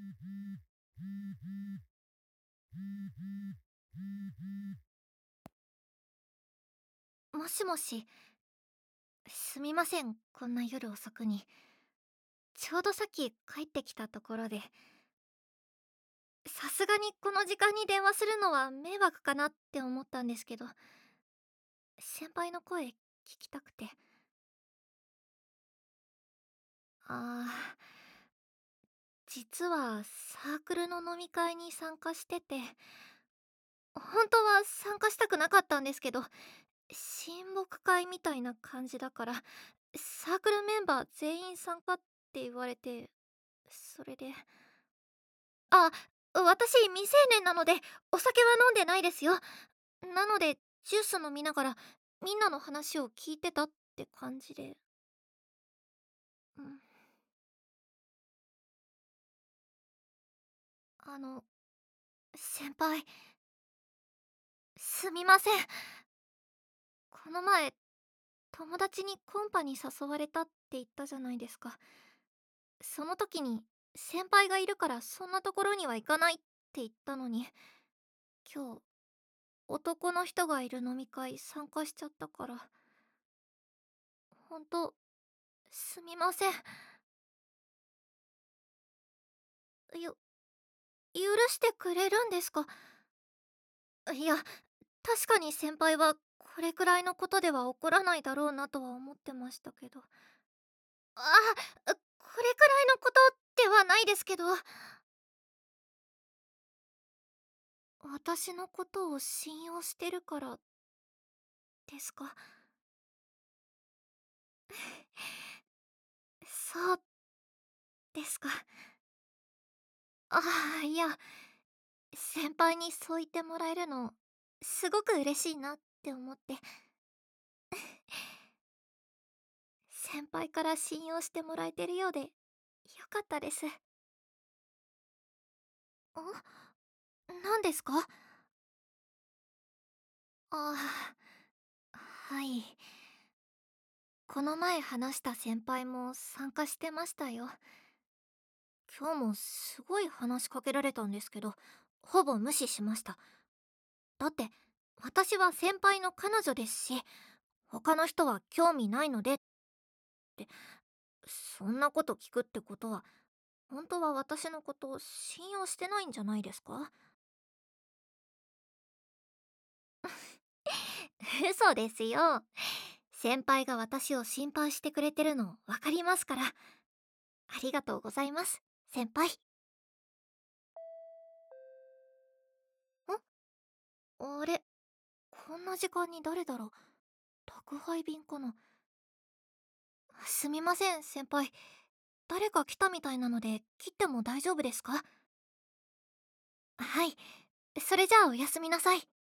もしもし、すみません、こんな夜遅くに。ちょうどさっき帰ってきたところで、さすがにこの時間に電話するのは迷惑かなって思ったんですけど、先輩の声聞きたくて。ああ、実はサークルの飲み会に参加してて、本当は参加したくなかったんですけど、親睦会みたいな感じだから、サークルメンバー全員参加って言われて、それで。あ、私未成年なのでお酒は飲んでないですよ。なのでジュース飲みながらみんなの話を聞いてたって感じで。うん、あの、先輩、すみません。この前友達にコンパに誘われたって言ったじゃないですか。その時に先輩がいるからそんなところには行かないって言ったのに、今日男の人がいる飲み会参加しちゃったから、ほんとすみません。よ許してくれるんですか？いや、確かに先輩はこれくらいのことでは怒らないだろうなとは思ってましたけど。ああ、これくらいのことではないですけど、私のことを信用してるからですか？そうですか。ああ、いや、先輩にそう言ってもらえるの、すごく嬉しいなって思って。先輩から信用してもらえてるようで、よかったです。何ですか？ああ、はい。この前話した先輩も参加してましたよ。今日もすごい話しかけられたんですけど、ほぼ無視しました。だって、私は先輩の彼女ですし、他の人は興味ないのでって、そんなこと聞くってことは、本当は私のことを信用してないんじゃないですか？嘘ですよ。先輩が私を心配してくれてるの分かりますから。ありがとうございます、先輩。あれ、こんな時間に誰だろう。宅配便かな。すみません、先輩。誰か来たみたいなので切っても大丈夫ですか？はい。それじゃあおやすみなさい。